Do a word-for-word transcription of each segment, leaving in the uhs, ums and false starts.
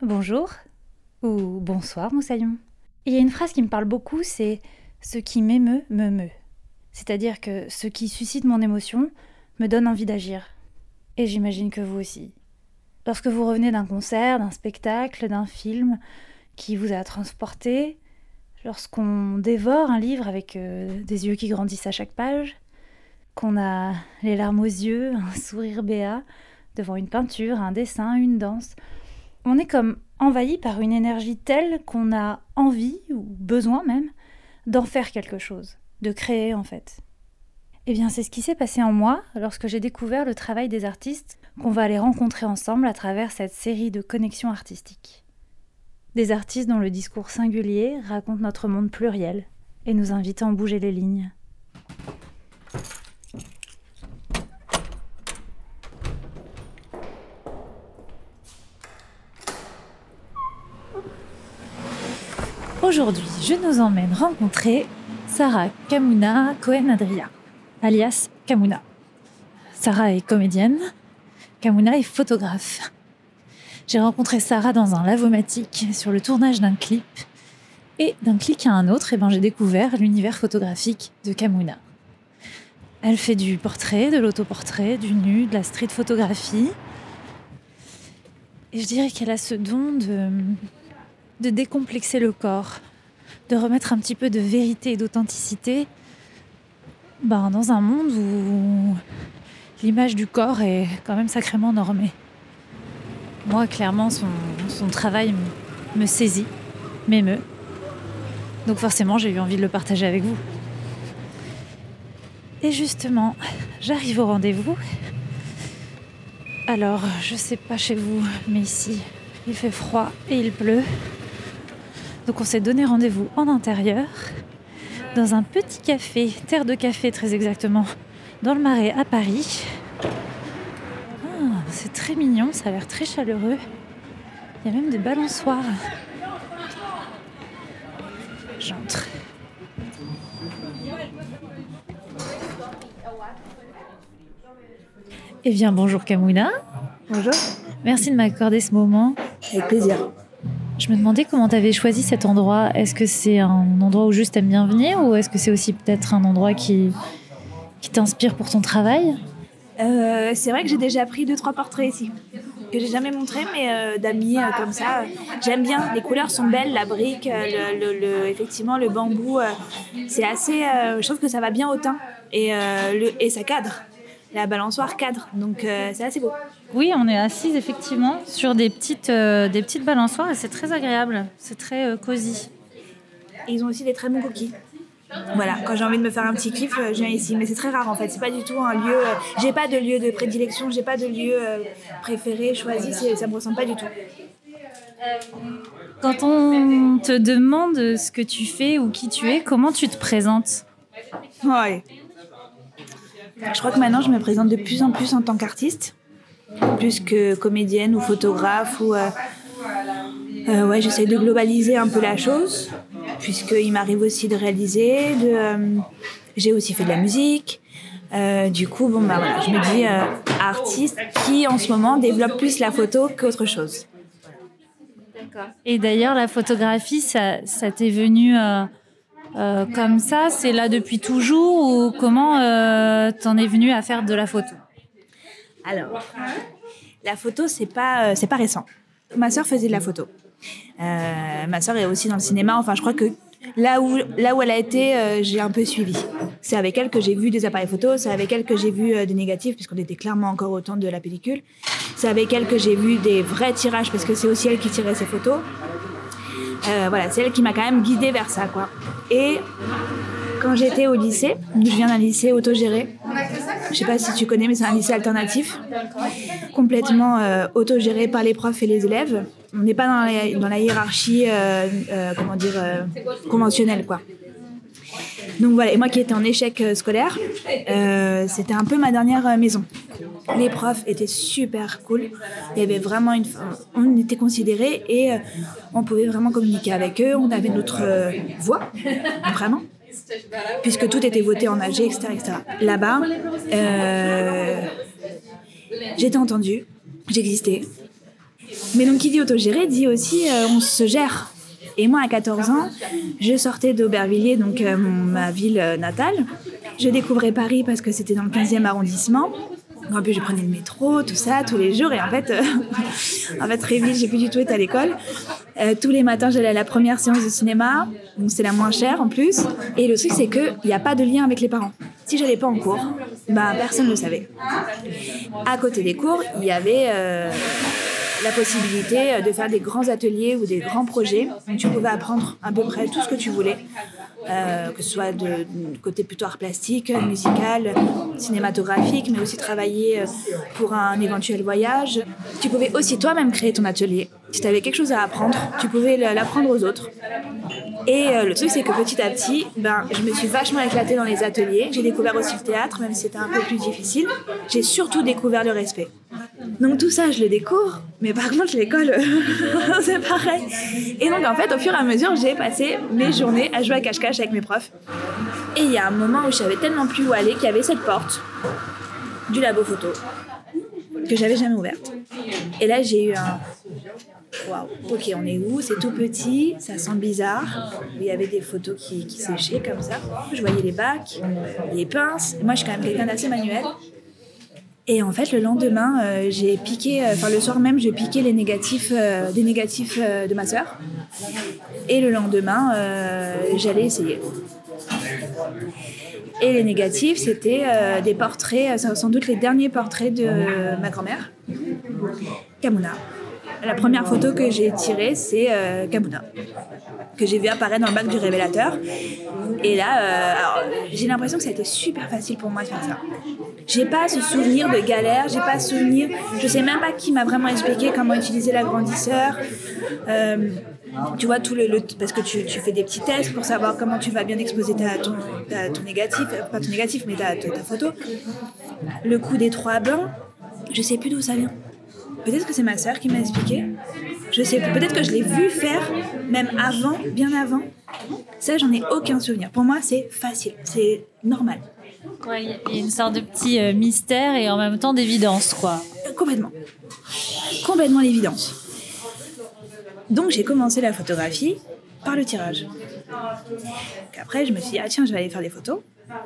Bonjour ou bonsoir Moussaillon. Il y a une phrase qui me parle beaucoup, c'est « ce qui m'émeut, me meut ». C'est-à-dire que ce qui suscite mon émotion me donne envie d'agir. Et j'imagine que vous aussi. Lorsque vous revenez d'un concert, d'un spectacle, d'un film qui vous a transporté, lorsqu'on dévore un livre avec euh, des yeux qui grandissent à chaque page, qu'on a les larmes aux yeux, un sourire béat, devant une peinture, un dessin, une danse, on est comme envahi par une énergie telle qu'on a envie, ou besoin même, d'en faire quelque chose, de créer en fait. Eh bien, c'est ce qui s'est passé en moi lorsque j'ai découvert le travail des artistes qu'on va aller rencontrer ensemble à travers cette série de connexions artistiques. Des artistes dont le discours singulier raconte notre monde pluriel et nous invite à en bouger les lignes. Aujourd'hui, je nous emmène rencontrer Sarah Kamouna Cohen-Adria, alias Kamouna. Sarah est comédienne, Kamouna est photographe. J'ai rencontré Sarah dans un lavomatique sur le tournage d'un clip. Et d'un clic à un autre, eh ben, j'ai découvert l'univers photographique de Kamouna. Elle fait du portrait, de l'autoportrait, du nu, de la street photographie. Et je dirais qu'elle a ce don de... de décomplexer le corps, de remettre un petit peu de vérité et d'authenticité ben, dans un monde où l'image du corps est quand même sacrément normée. Moi, clairement, son, son travail me, me saisit, m'émeut. Donc forcément, j'ai eu envie de le partager avec vous. Et justement, j'arrive au rendez-vous. Alors, je sais pas chez vous, mais ici, il fait froid et il pleut. Donc on s'est donné rendez-vous en intérieur, dans un petit café, Terre de Café très exactement, dans le Marais à Paris. Ah, c'est très mignon, ça a l'air très chaleureux. Il y a même des balançoires. J'entre. Eh bien, bonjour Kamouna. Bonjour. Merci de m'accorder ce moment. Avec plaisir. Je me demandais comment tu avais choisi cet endroit. Est-ce que c'est un endroit où juste t'aimes bien venir ou est-ce que c'est aussi peut-être un endroit qui, qui t'inspire pour ton travail ? euh, C'est vrai que j'ai déjà pris deux trois portraits ici que j'ai jamais montrés, mais euh, d'amis euh, comme ça. Euh, j'aime bien. Les couleurs sont belles, la brique, euh, le, le, le, effectivement le bambou. Euh, c'est assez. Euh, je trouve que ça va bien au teint et euh, le, et ça cadre. La balançoire cadre, donc euh, c'est assez beau. Oui, on est assises effectivement sur des petites, euh, des petites balançoires et c'est très agréable, c'est très euh, cosy. Et ils ont aussi des très bons cookies. Voilà, quand j'ai envie de me faire un petit kiff, euh, je viens ici. Mais c'est très rare en fait, c'est pas du tout un lieu... Euh, j'ai pas de lieu de prédilection, j'ai pas de lieu euh, préféré, choisi, c'est, ça me ressemble pas du tout. Quand on te demande ce que tu fais ou qui tu es, comment tu te présentes ? Ouais. Je crois que maintenant je me présente de plus en plus en tant qu'artiste, plus que comédienne ou photographe. Ou, euh, euh, ouais, j'essaie de globaliser un peu la chose, puisqu'il m'arrive aussi de réaliser. De, euh, j'ai aussi fait de la musique. Euh, du coup, bon, bah, voilà, je me dis euh, artiste qui en ce moment développe plus la photo qu'autre chose. D'accord. Et d'ailleurs, la photographie, ça, ça t'est venu... Euh... Euh, comme ça, c'est là depuis toujours ou comment euh, t'en es venue à faire de la photo ? Alors, la photo, c'est pas, euh, c'est pas récent. Ma sœur faisait de la photo. Euh, ma sœur est aussi dans le cinéma. Enfin, je crois que là où, là où elle a été, euh, j'ai un peu suivi. C'est avec elle que j'ai vu des appareils photo, c'est avec elle que j'ai vu euh, des négatifs, puisqu'on était clairement encore au temps de la pellicule. C'est avec elle que j'ai vu des vrais tirages, parce que c'est aussi elle qui tirait ses photos. Euh, voilà, c'est elle qui m'a quand même guidée vers ça, quoi. Et quand j'étais au lycée, je viens d'un lycée autogéré. Je sais pas si tu connais, mais c'est un lycée alternatif, complètement euh, autogéré par les profs et les élèves. On n'est pas dans la, dans la hiérarchie, euh, euh, comment dire, euh, conventionnelle, quoi. Donc voilà, et moi qui étais en échec scolaire, euh, c'était un peu ma dernière maison. Les profs étaient super cool. Il y avait vraiment une, on était considérés et euh, on pouvait vraiment communiquer avec eux. On avait notre euh, voix, vraiment, puisque tout était voté en A G, et cetera, et cetera. Là-bas, euh, j'étais entendue, j'existais. Mais donc, qui dit autogéré dit aussi euh, on se gère. Et moi, à quatorze ans, je sortais d'Aubervilliers, donc euh, mon, ma ville euh, natale. Je découvrais Paris parce que c'était dans le quinzième arrondissement. En plus, je prenais le métro, tout ça, tous les jours. Et en fait, euh, en fait très vite, j'ai plus du tout été à l'école. Euh, tous les matins, j'allais à la première séance de cinéma. Donc, c'est la moins chère en plus. Et le truc, c'est qu'il n'y a pas de lien avec les parents. Si j'allais pas en cours, bah, personne ne le savait. À côté des cours, il y avait euh, la possibilité de faire des grands ateliers ou des grands projets. Donc, tu pouvais apprendre à peu près tout ce que tu voulais. Euh, que ce soit de, de côté plutôt art plastique, musical, cinématographique, mais aussi travailler pour un éventuel voyage. Tu pouvais aussi toi-même créer ton atelier. Si tu avais quelque chose à apprendre, tu pouvais l'apprendre aux autres. Et euh, le truc, c'est que petit à petit, ben, je me suis vachement éclatée dans les ateliers. J'ai découvert aussi le théâtre, même si c'était un peu plus difficile. J'ai surtout découvert le respect. Donc tout ça, je le découvre, mais par contre, l'école, c'est pareil. Et donc, en fait, au fur et à mesure, j'ai passé mes journées à jouer à cache-cache avec mes profs. Et il y a un moment où je savais tellement plus où aller qu'il y avait cette porte du labo photo que j'avais jamais ouverte. Et là, j'ai eu un... Waouh, ok, on est où? C'est tout petit, ça sent bizarre. Il y avait des photos qui, qui séchaient comme ça. Je voyais les bacs, les pinces. Et moi, je suis quand même quelqu'un d'assez manuel. Et en fait, le lendemain, euh, j'ai piqué, enfin euh, le soir même, j'ai piqué les négatifs, euh, des négatifs euh, de ma sœur. Et le lendemain, euh, j'allais essayer. Et les négatifs, c'était euh, des portraits, sans doute les derniers portraits de ma grand-mère, Kamuna. La première photo que j'ai tirée, c'est euh, Kamuna, que j'ai vu apparaître dans le bac du révélateur. Et là, euh, alors, j'ai l'impression que ça a été super facile pour moi de faire ça. J'ai pas ce souvenir de galère, j'ai pas ce souvenir... Je sais même pas qui m'a vraiment expliqué comment utiliser l'agrandisseur. Euh, tu vois, tout le, le, parce que tu, tu fais des petits tests pour savoir comment tu vas bien exposer ta, ton, ta, ton négatif, pas ton négatif, mais ta, ta, ta photo. Le coup des trois blancs, je sais plus d'où ça vient. Peut-être que c'est ma sœur qui m'a expliqué. Je sais plus. Peut-être que je l'ai vu faire, même avant, bien avant. Ça, j'en ai aucun souvenir. Pour moi, c'est facile, c'est normal. Ouais, il y a une sorte de petit euh, mystère et en même temps d'évidence, quoi. Euh, complètement. Complètement l'évidence. Donc, j'ai commencé la photographie par le tirage. Après, je me suis dit, ah tiens, je vais aller faire des photos.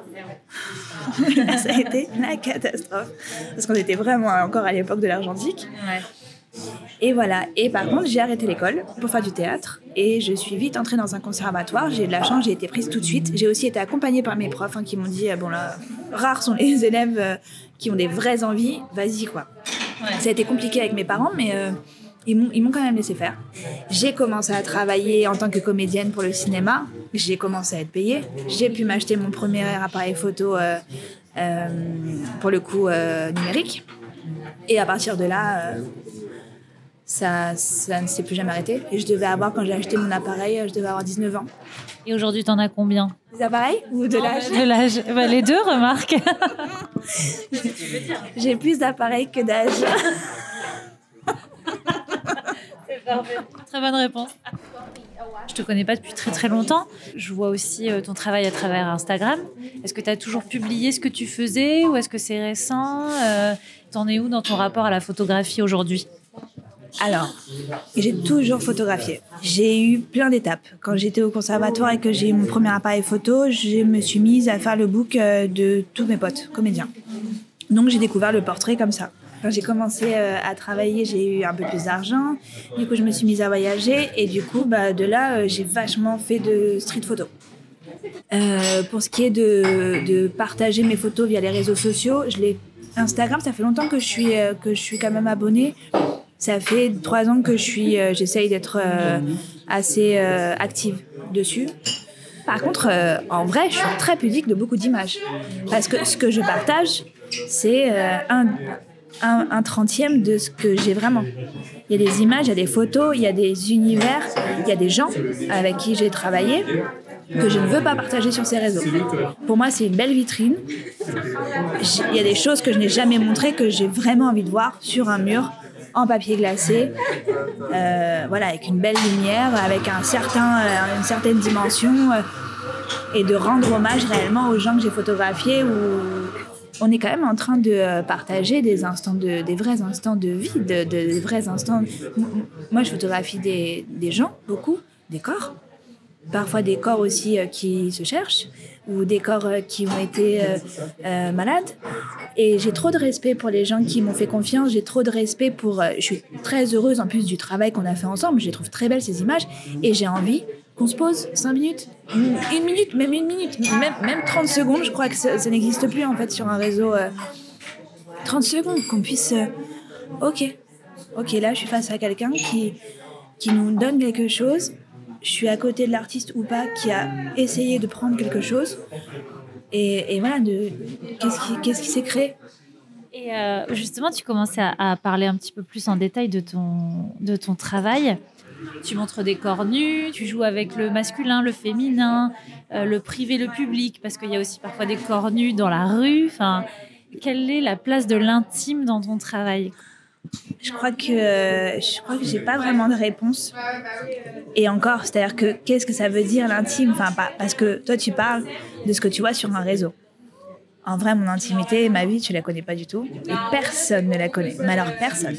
Ça a été la catastrophe. Parce qu'on était vraiment encore à l'époque de l'argentique. Ouais. Et voilà. Et par contre, j'ai arrêté l'école pour faire du théâtre. Et je suis vite entrée dans un conservatoire. J'ai eu de la chance, j'ai été prise tout de suite. J'ai aussi été accompagnée par mes profs hein, qui m'ont dit, bon là, rares sont les élèves euh, qui ont des vraies envies. Vas-y, quoi. Ouais. Ça a été compliqué avec mes parents, mais... Euh, Ils m'ont, ils m'ont quand même laissé faire. J'ai commencé à travailler en tant que comédienne pour le cinéma. J'ai commencé à être payée. J'ai pu m'acheter mon premier appareil photo, euh, euh, pour le coup, euh, numérique. Et à partir de là, euh, ça, ça ne s'est plus jamais arrêté. Et je devais avoir, quand j'ai acheté mon appareil, je devais avoir dix-neuf ans. Et aujourd'hui, t'en as combien? Des appareils ou de l'âge? De l'âge. Bah, les deux, remarque. J'ai plus d'appareils que d'âge. Très bonne réponse. Je te connais pas depuis très très longtemps. Je vois aussi ton travail à travers Instagram. Est-ce que tu as toujours publié ce que tu faisais ou est-ce que c'est récent? euh, T'en es où dans ton rapport à la photographie aujourd'hui? Alors, j'ai toujours photographié. J'ai eu plein d'étapes. Quand j'étais au conservatoire et que j'ai eu mon premier appareil photo, je me suis mise à faire le book de tous mes potes comédiens. Donc j'ai découvert le portrait comme ça. Quand j'ai commencé à travailler, j'ai eu un peu plus d'argent. Du coup, je me suis mise à voyager. Et du coup, bah, de là, j'ai vachement fait de street photo. Euh, pour ce qui est de, de partager mes photos via les réseaux sociaux, je l'ai... Instagram, ça fait longtemps que je suis, que je suis quand même abonnée. Ça fait trois ans que je suis, j'essaye d'être euh, assez euh, active dessus. Par contre, euh, en vrai, je suis très pudique de beaucoup d'images. Parce que ce que je partage, c'est euh, un... Un, un trentième de ce que j'ai vraiment. Il y a des images, il y a des photos, il y a des univers, il y a des gens avec qui j'ai travaillé que je ne veux pas partager sur ces réseaux. Pour moi, c'est une belle vitrine. Il y a des choses que je n'ai jamais montrées que j'ai vraiment envie de voir sur un mur en papier glacé, euh, voilà, avec une belle lumière, avec un certain, euh, une certaine dimension, euh, et de rendre hommage réellement aux gens que j'ai photographiés ou on est quand même en train de partager des instants de, des vrais instants de vie, de, de, des vrais instants. Moi, je photographie des, des gens, beaucoup, des corps. Parfois des corps aussi euh, qui se cherchent ou des corps euh, qui ont été euh, euh, malades. Et j'ai trop de respect pour les gens qui m'ont fait confiance. J'ai trop de respect pour... Euh, je suis très heureuse en plus du travail qu'on a fait ensemble. Je les trouve très belles, ces images. Et j'ai envie qu'on se pose cinq minutes, une, une minute, même une minute, même, même trente secondes. Je crois que ça, ça n'existe plus en fait sur un réseau. Euh, trente secondes, qu'on puisse... Euh, ok, ok, là je suis face à quelqu'un qui, qui nous donne quelque chose. Je suis à côté de l'artiste ou pas qui a essayé de prendre quelque chose. Et, et voilà, de, qu'est-ce qui, qu'est-ce qui s'est créé. Et euh, justement, tu commences à, à parler un petit peu plus en détail de ton, de ton travail. Tu montres des corps nus, tu joues avec le masculin, le féminin, euh, le privé, le public, parce qu'il y a aussi parfois des corps nus dans la rue. Enfin, quelle est la place de l'intime dans ton travail ? Je crois que je crois que j'ai pas vraiment de réponse. Et encore, c'est-à-dire que qu'est-ce que ça veut dire l'intime ? Enfin, pas, parce que toi, tu parles de ce que tu vois sur un réseau. En vrai, mon intimité, ma vie, tu la connais pas du tout. Et personne ne la connaît. Mais alors, personne.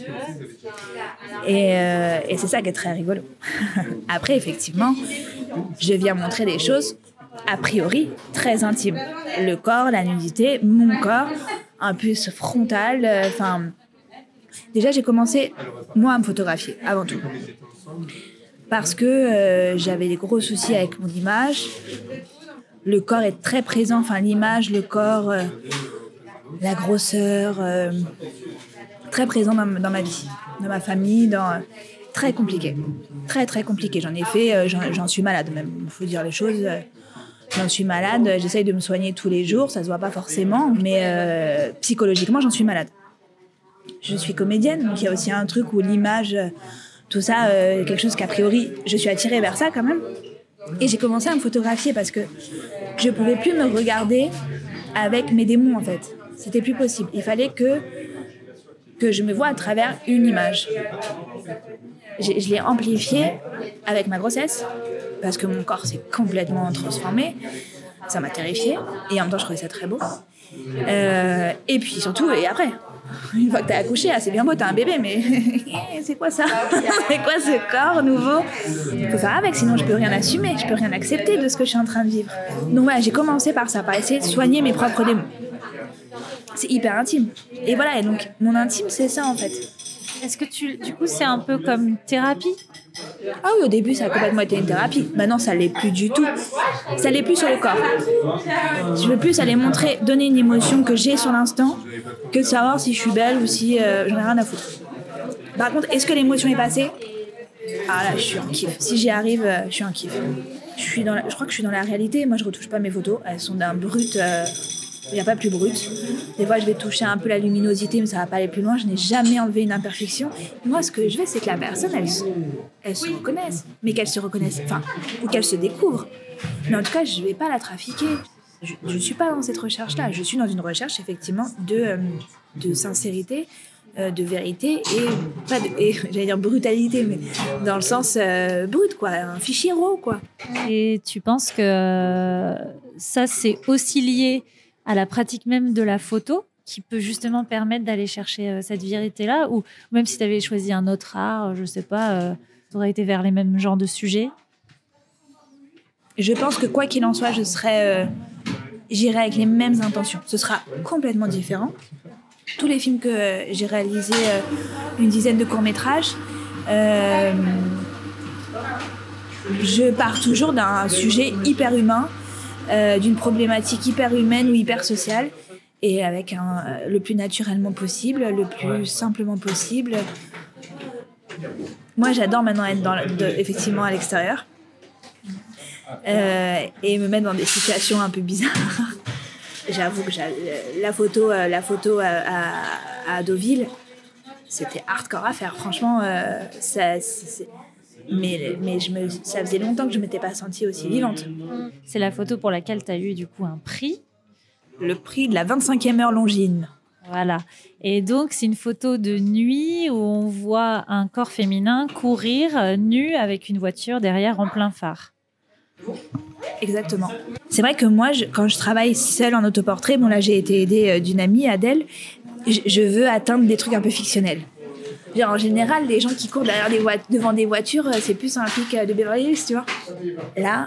Et, euh, et c'est ça qui est très rigolo. Après, effectivement, je viens montrer des choses, a priori, très intimes. Le corps, la nudité, mon corps, un peu frontal. Enfin, euh, déjà, j'ai commencé, moi, à me photographier, avant tout. Parce que euh, j'avais des gros soucis avec mon image. Le corps est très présent, enfin l'image, le corps, euh, la grosseur, euh, très présent dans, dans ma vie, dans ma famille, dans, euh, très compliqué, très très compliqué. J'en ai fait, euh, j'en, j'en suis malade même, il faut dire les choses. Euh, j'en suis malade, j'essaye de me soigner tous les jours, ça se voit pas forcément, mais euh, psychologiquement j'en suis malade. Je suis comédienne, donc il y a aussi un truc où l'image, tout ça, euh, quelque chose qu'a priori, je suis attirée vers ça quand même. Et j'ai commencé à me photographier parce que je ne pouvais plus me regarder avec mes démons, en fait. C'était plus possible. Il fallait que, que je me voie à travers une image. J'ai, je l'ai amplifiée avec ma grossesse parce que mon corps s'est complètement transformé. Ça m'a terrifiée. Et en même temps, je trouvais ça très beau. Euh, et puis surtout, et après, une fois que t'as accouché, ah, c'est bien beau, t'as un bébé, mais c'est quoi ça ? C'est quoi ce corps nouveau ? Il faut faire avec, sinon je peux rien assumer, je peux rien accepter de ce que je suis en train de vivre. Donc voilà, j'ai commencé par ça, par essayer de soigner mes propres démons. C'est hyper intime. Et voilà, et donc mon intime, c'est ça en fait. Est-ce que tu, du coup, c'est un peu comme une thérapie ? Ah oui, au début, ça a complètement été une thérapie. Maintenant, ça l'est plus du tout. Ça l'est plus sur le corps. Je veux plus aller montrer, donner une émotion que j'ai sur l'instant, que de savoir si je suis belle ou si euh, j'en ai rien à foutre. Par contre, est-ce que l'émotion est passée ? Ah là, je suis en kiff. Si j'y arrive, euh, je suis en kiff. Je, suis dans la, je crois que je suis dans la réalité. Moi, je retouche pas mes photos. Elles sont d'un brut... Euh, il n'y a pas plus brut. Des fois, je vais toucher un peu la luminosité, mais ça ne va pas aller plus loin. Je n'ai jamais enlevé une imperfection. Moi, ce que je veux, c'est que la personne, elle, elle se reconnaisse. Mais qu'elle se reconnaisse, enfin, ou qu'elle se découvre. Mais en tout cas, je ne vais pas la trafiquer. Je ne suis pas dans cette recherche-là. Je suis dans une recherche, effectivement, de, euh, de sincérité, euh, de vérité et, pas de, et, j'allais dire brutalité, mais dans le sens euh, brut, quoi. Un fichier raw, quoi. Et tu penses que ça, c'est aussi lié à la pratique même de la photo qui peut justement permettre d'aller chercher euh, cette vérité-là, ou même si tu avais choisi un autre art, je sais pas, euh, tu aurais été vers les mêmes genres de sujets ? Je pense que quoi qu'il en soit, je serais, euh, j'irai avec les mêmes intentions. Ce sera complètement différent. Tous les films que euh, j'ai réalisés, euh, une dizaine de courts-métrages, euh, je pars toujours d'un sujet hyper humain, Euh, d'une problématique hyper humaine ou hyper sociale, et avec un, euh, le plus naturellement possible, le plus simplement possible. Moi, j'adore maintenant être dans, de, effectivement à l'extérieur euh, et me mettre dans des situations un peu bizarres. J'avoue que la photo, euh, la photo à, à, à Deauville, c'était hardcore à faire. Franchement, euh, ça, c'est, mais, mais je me, ça faisait longtemps que je ne m'étais pas sentie aussi vivante. C'est la photo pour laquelle tu as eu du coup un prix. Le prix de la vingt-cinquième heure Longines. Voilà. Et donc, c'est une photo de nuit où on voit un corps féminin courir nu avec une voiture derrière en plein phare. Exactement. C'est vrai que moi, je, quand je travaille seule en autoportrait, bon là j'ai été aidée euh, d'une amie, Adèle, je, je veux atteindre des trucs un peu fictionnels. Genre, en général, les gens qui courent derrière des vo- devant des voitures, euh, c'est plus un flic euh, de Beverly Hills, tu vois. Là,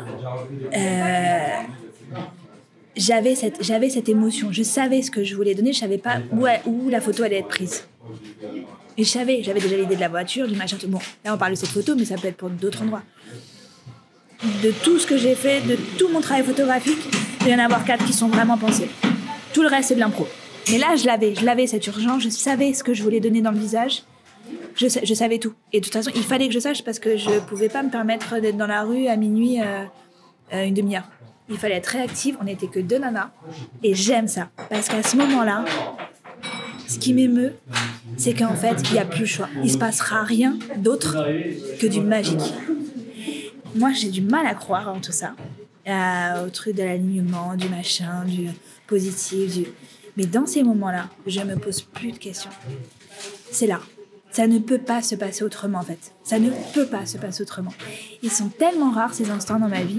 euh, j'avais, cette, j'avais cette émotion. Je savais ce que je voulais donner, je savais pas où, où la photo allait être prise. Et je savais, j'avais déjà l'idée de la voiture, du machin. Bon, là on parle de cette photo, mais ça peut être pour d'autres endroits. De tout ce que j'ai fait, de tout mon travail photographique, il y en a avoir quatre qui sont vraiment pensés. Tout le reste, c'est de l'impro. Mais là, je l'avais, je l'avais cette urgence, je savais ce que je voulais donner dans le visage. Je, je savais tout. Et de toute façon, il fallait que je sache parce que je ne pouvais pas me permettre d'être dans la rue à minuit euh, euh, une demi-heure. Il fallait être réactive, on n'était que deux nanas. Et j'aime ça. Parce qu'à ce moment-là, ce qui m'émeut, c'est qu'en fait, il n'y a plus le choix. Il ne se passera rien d'autre que du magique. Moi, j'ai du mal à croire en tout ça. Euh, au truc de l'alignement, du machin, du positif. Du... Mais dans ces moments-là, je ne me pose plus de questions. C'est là. Ça ne peut pas se passer autrement, en fait. Ça ne peut pas se passer autrement. Ils sont tellement rares, ces instants dans ma vie.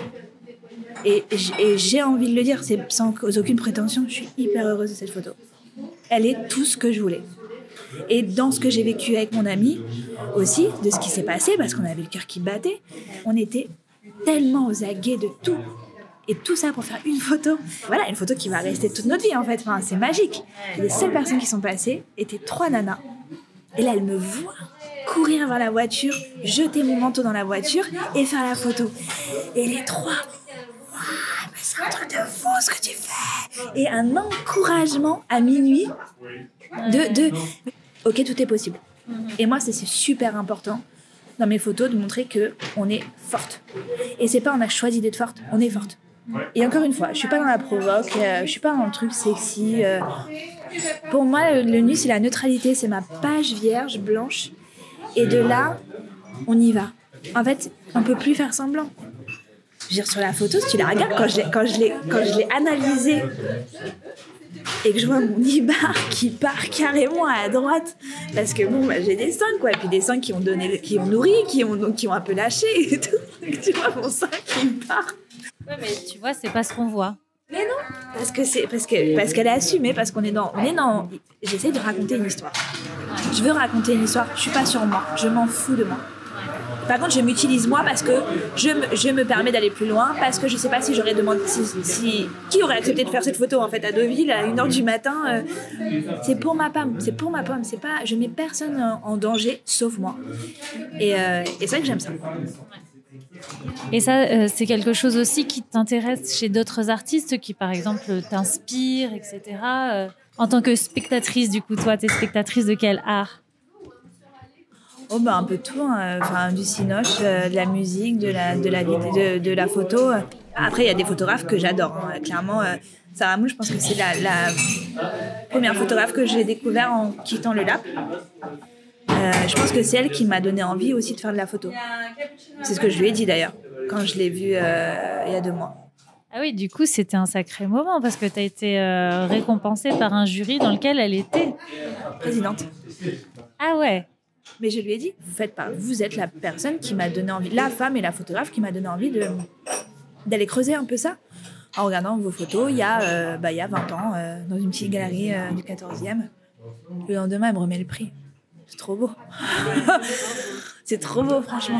Et, et j'ai envie de le dire, c'est sans aucune prétention, je suis hyper heureuse de cette photo. Elle est tout ce que je voulais. Et dans ce que j'ai vécu avec mon ami aussi, de ce qui s'est passé, parce qu'on avait le cœur qui battait, on était tellement aux aguets de tout. Et tout ça pour faire une photo. Voilà, une photo qui va rester toute notre vie, en fait. Enfin, c'est magique. Les seules personnes qui sont passées étaient trois nanas. Et là, elle me voit courir vers la voiture, jeter mon manteau dans la voiture et faire la photo. Et les trois, waouh, mais c'est un truc de fou ce que tu fais. Et un encouragement à minuit de, de ok, tout est possible. Et moi, c'est, c'est super important dans mes photos de montrer qu'on est forte. Et c'est pas on a choisi d'être forte, on est forte. Et encore une fois, je suis pas dans la provoque, euh, je suis pas dans le truc sexy. Euh, Pour moi, le, le nu, c'est la neutralité, c'est ma page vierge, blanche. Et de là, on y va. En fait, on peut plus faire semblant. Je veux dire, sur la photo, si tu la regardes, quand je l'ai, quand je l'ai, quand je l'ai analysée et que je vois mon Ibar qui part carrément à droite, parce que bon, bah, j'ai des seins, quoi. Et puis des seins qui ont donné, qui ont nourri, qui ont, qui ont un peu lâché et tout. Et tu vois mon sein qui part. Ouais, mais tu vois, c'est pas ce qu'on voit. Mais non, parce que c'est parce que parce qu'elle est assumée, parce qu'on est dans on est dans. J'essaie de raconter une histoire. Je veux raconter une histoire. Je suis pas sur moi. Je m'en fous de moi. Par contre, je m'utilise moi parce que je me, je me permets d'aller plus loin, parce que je sais pas si j'aurais demandé si, si qui aurait accepté de faire cette photo en fait à Deauville à une heure du matin. Euh, c'est pour ma pomme. C'est pour ma pomme. C'est pas. Je mets personne en, en danger sauf moi. Et, euh, et c'est vrai que j'aime ça. Et ça, euh, c'est quelque chose aussi qui t'intéresse chez d'autres artistes qui, par exemple, t'inspirent, et cetera. Euh, en tant que spectatrice, du coup, toi, t'es spectatrice de quel art ? Oh bah un peu tout, hein. Enfin du cinoche, euh, de la musique, de la de la de, de la photo. Après il y a des photographes que j'adore. Hein. Clairement, euh, Sarah Mou, je pense que c'est la, la première photographe que j'ai découvert en quittant le Lap. Euh, je pense que c'est elle qui m'a donné envie aussi de faire de la photo. C'est ce que je lui ai dit d'ailleurs quand je l'ai vue euh, il y a deux mois. Ah oui, du coup, c'était un sacré moment parce que tu as été euh, récompensée par un jury dans lequel elle était présidente. Ah ouais. Mais je lui ai dit, vous faites pas, vous êtes la personne qui m'a donné envie, la femme et la photographe qui m'a donné envie de, d'aller creuser un peu ça. En regardant vos photos, il y a, euh, bah, il y a vingt ans, euh, dans une petite galerie euh, du quatorzième. Le lendemain, elle me remet le prix. C'est trop beau. C'est trop beau, franchement.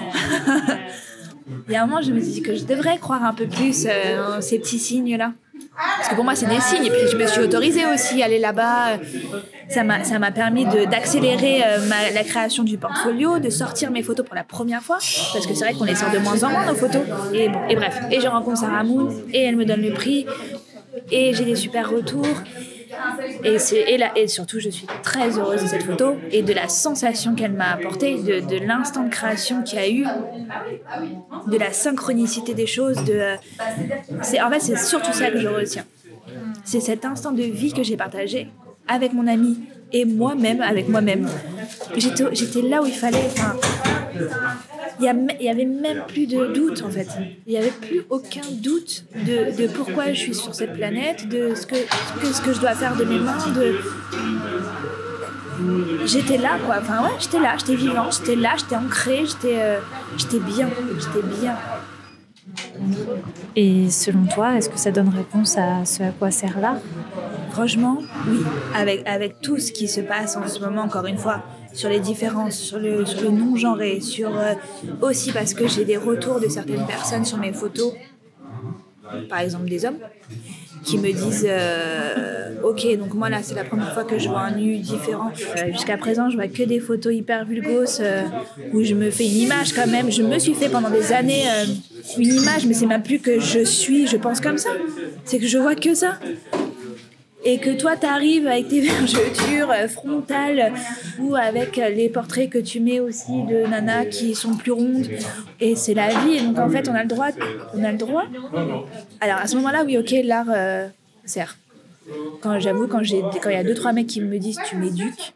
Il y a un moment, je me suis dit que je devrais croire un peu plus euh, ces petits signes-là. Parce que pour moi, c'est des signes. Et puis, je me suis autorisée aussi à aller là-bas. Ça m'a, ça m'a permis de, d'accélérer euh, ma, la création du portfolio, de sortir mes photos pour la première fois. Parce que c'est vrai qu'on les sort de moins en moins, nos photos. Et, bon, et bref. Et je rencontre Sarah Moon. Et elle me donne le prix. Et j'ai des super retours. Et, c'est, et, là, et surtout, je suis très heureuse de cette photo et de la sensation qu'elle m'a apportée, de, de l'instant de création qu'il y a eu, de la synchronicité des choses. De, c'est, en fait, c'est surtout ça que je retiens. C'est cet instant de vie que j'ai partagé avec mon ami et moi-même, avec moi-même. J'étais, j'étais là où il fallait. Enfin, il n'y avait même plus de doute, en fait. Il n'y avait plus aucun doute de, de pourquoi je suis sur cette planète, de ce que, que, ce que je dois faire de mes mains. De... J'étais là, quoi. Enfin, ouais, j'étais là, j'étais vivante, j'étais là, j'étais ancrée, j'étais, euh, j'étais bien, j'étais bien. Et selon toi, est-ce que ça donne réponse à ce à quoi sert l'art ? Franchement, oui. Avec, avec tout ce qui se passe en ce moment, encore une fois, sur les différences, sur le, sur le non-genré, sur euh, aussi parce que j'ai des retours de certaines personnes sur mes photos, par exemple des hommes, qui me disent euh, ok, donc moi là c'est la première fois que je vois un nu différent. Euh, jusqu'à présent je vois que des photos hyper vulgos euh, où je me fais une image quand même. Je me suis fait pendant des années euh, une image, mais c'est même plus que je suis, je pense comme ça. C'est que je vois que ça. Et que toi t'arrives avec tes vergetures euh, frontales ou avec euh, les portraits que tu mets aussi de nanas qui sont plus rondes. Et c'est la vie. Et donc en fait on a le droit, on a le droit. Alors à ce moment-là, oui, ok, l'art euh, sert. Quand j'avoue, quand j'ai, quand il y a deux trois mecs qui me disent tu m'éduques,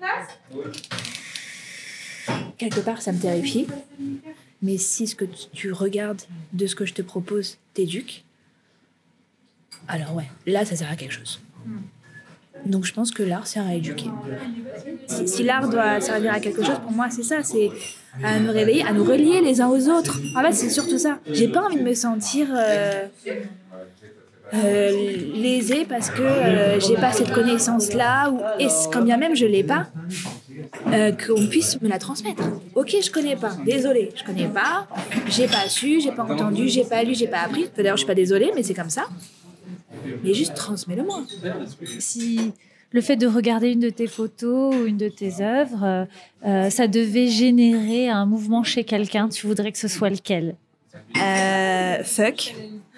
quelque part ça me terrifie. Mais si ce que tu regardes de ce que je te propose t'éduque, alors ouais, là ça sert à quelque chose. Donc je pense que l'art sert à éduquer. Si, si l'art doit servir à quelque chose, pour moi c'est ça, c'est à nous réveiller, à nous relier les uns aux autres. En fait c'est surtout ça. J'ai pas envie de me sentir euh, euh, lésée parce que euh, j'ai pas cette connaissance-là, ou et quand bien même je l'ai pas, euh, qu'on puisse me la transmettre. Ok, je connais pas, désolée, je connais pas, j'ai pas su, j'ai pas entendu, j'ai pas lu, j'ai pas appris. Enfin, d'ailleurs je suis pas désolée, mais c'est comme ça. Mais juste transmets-le-moi. Si le fait de regarder une de tes photos ou une de tes œuvres, euh, ça devait générer un mouvement chez quelqu'un, tu voudrais que ce soit lequel ? euh, Fuck.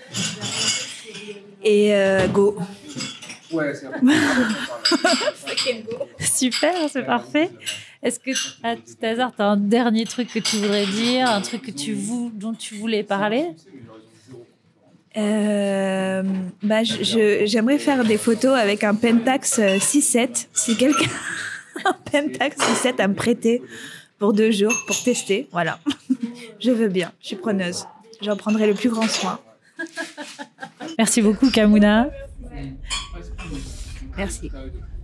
Et euh, go. Fucking go. Super, c'est parfait. Est-ce que, à tout hasard, tu as un dernier truc que tu voudrais dire, un truc que tu vou- dont tu voulais parler ? Euh, bah, je, je, j'aimerais faire des photos avec un Pentax six sept. Si quelqu'un a un Pentax six sept à me prêter pour deux jours, pour tester, voilà. Je veux bien, je suis preneuse. J'en prendrai le plus grand soin. Merci beaucoup, Kamouna. Merci.